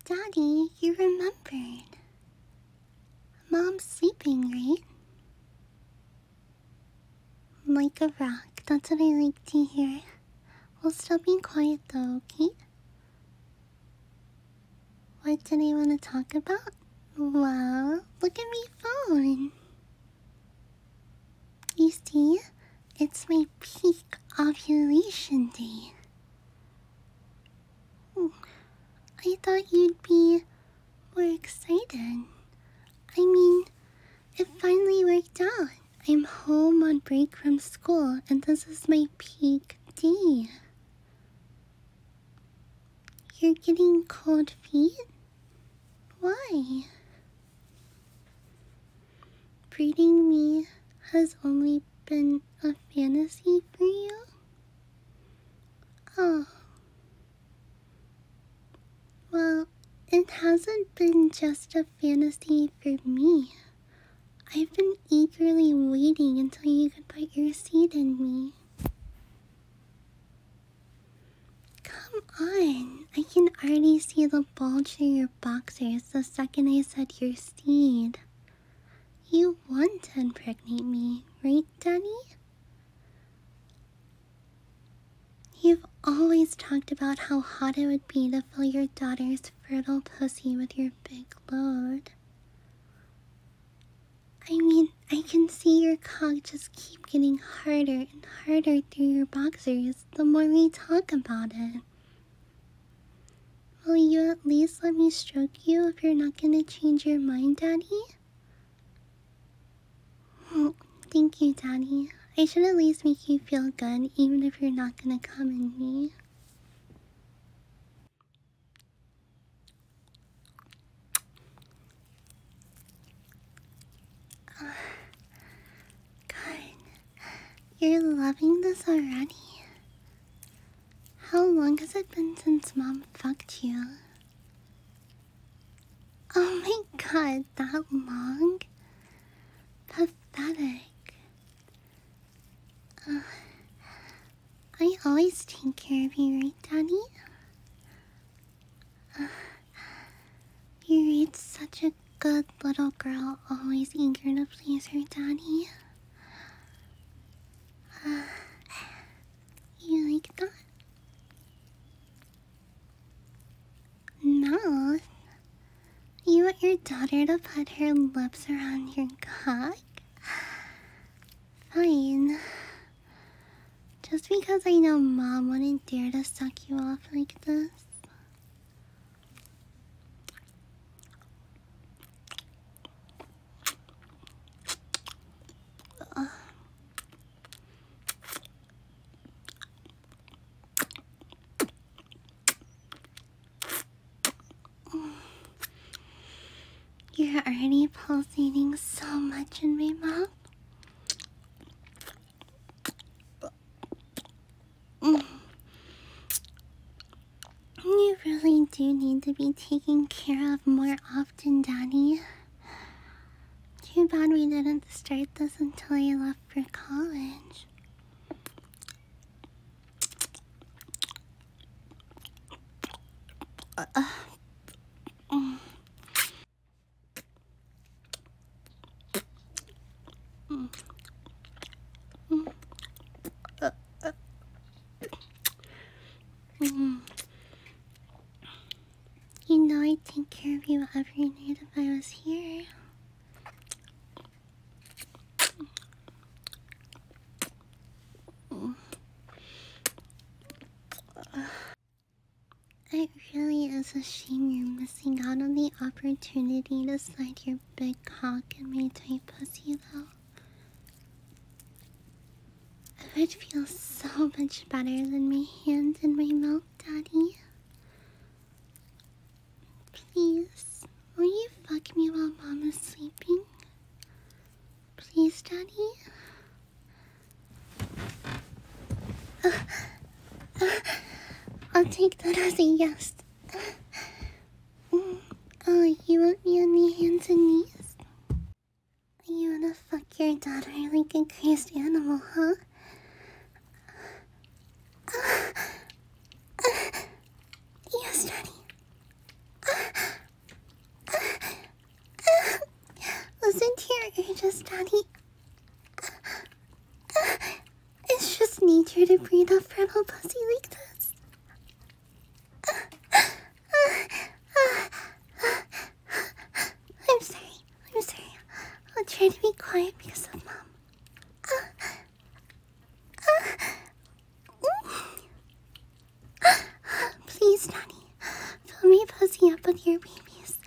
Daddy, you remembered. Mom's sleeping, right? Like a rock, that's what I like to hear. We'll still be quiet though, okay? What did I want to talk about? Well, look at my phone. You see, it's my peak ovulation day. I thought you'd be more excited. I mean, it finally worked out. I'm home on break from school, and this is my peak day. You're getting cold feet? Why? Breeding me has only been a fantasy for you? Oh. Well, it hasn't been just a fantasy for me. I've been eagerly waiting until you could put your seed in me. Come on, I can already see the bulge in your boxers the second I said your seed. You want to impregnate me, right, Daddy? You've always talked about how hot it would be to fill your daughter's fertile pussy with your big load. I mean, I can see your cock just keep getting harder and harder through your boxers the more we talk about it. Will you at least let me stroke you if you're not gonna change your mind, Daddy? Oh, thank you, Daddy. I should at least make you feel good, even if you're not gonna come in me. God, you're loving this already. How long has it been since Mom fucked you? Oh my god, that long? Pathetic. I always take care of you, right, Daddy? You raised such a good little girl, always eager to please her daddy. You like that? No. You want your daughter to put her lips around your cock? Fine. Just because I know Mom wouldn't dare to suck you off like this. You're already pulsating so much in my mouth. You really do need to be taken care of more often, Daddy. Too bad we didn't start this until I left for college. You know I'd take care of you every night if I was here. It really is a shame you're missing out on the opportunity to slide your big cock in my tight pussy, though. It would feel so much better than my hand in my mouth, Daddy. Please, will you fuck me while Mom is sleeping? Please, Daddy? I'll take that as a yes. Oh, you want me on my hands and knees? You wanna fuck your daughter like a crazed animal, huh? Yes, Daddy. Daddy. It's just nature to breed a fertile pussy like this. I'm sorry. I'll try to be quiet because of Mom. Please, Daddy, fill my pussy up with your babies.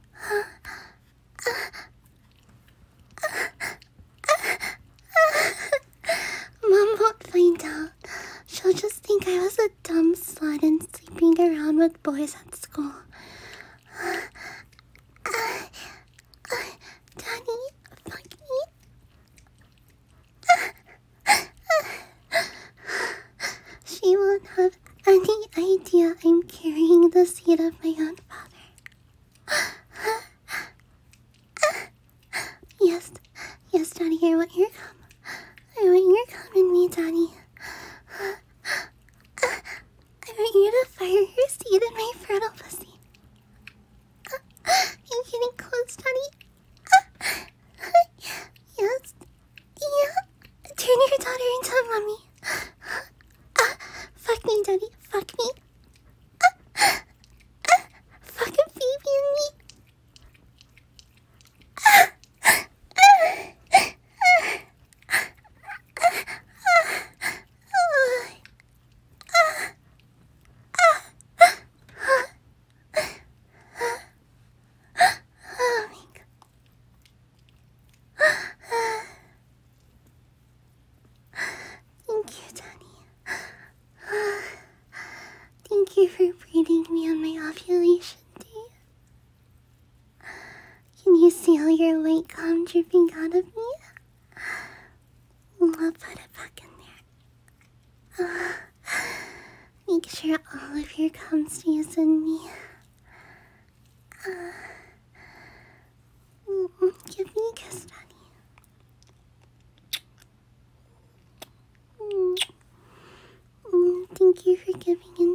Mom won't find out. She'll just think I was a dumb slut and sleeping around with boys at school. Daddy, fuck me. She won't have any idea I'm carrying the seed of my own father. Yes, Daddy, I want your cum. I want your cum in me, Daddy. I want you to fire your seed in my fertile pussy. I'm getting close, Daddy. Yes. Yeah. Turn your daughter into a mummy. Fuck me, Daddy. Fuck me. Fuck a baby in me. Oh my God. Thank you, Daddy. Thank you for breeding me on my ovulation day. Can you see all your white cum dripping out of me? I'll put it back in there. Make sure all of your cum stays in me. Give me a kiss, Daddy. Thank you for giving in